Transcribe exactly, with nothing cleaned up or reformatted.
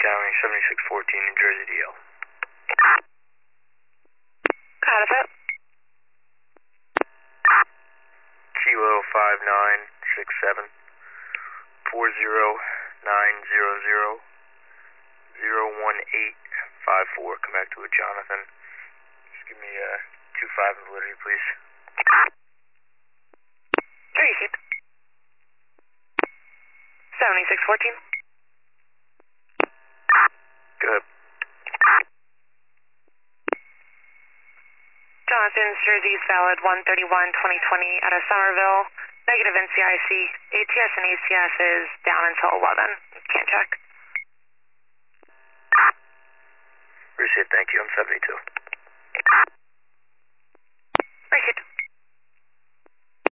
downwind seventy-six fourteen, New Jersey D L. Got it. Kilo five nine six seven four zero nine zero zero zero one eight five four. Come back to it, Jonathan. Just give me uh two five and validity, please. Three feet. seventy-six fourteen. Good. Jonathan, Jersey's valid one thirty-one twenty twenty out of Somerville. Negative N C I C. A T S and A C S is down until eleven. Can't check. Appreciate it. Thank you. I'm seventy-two.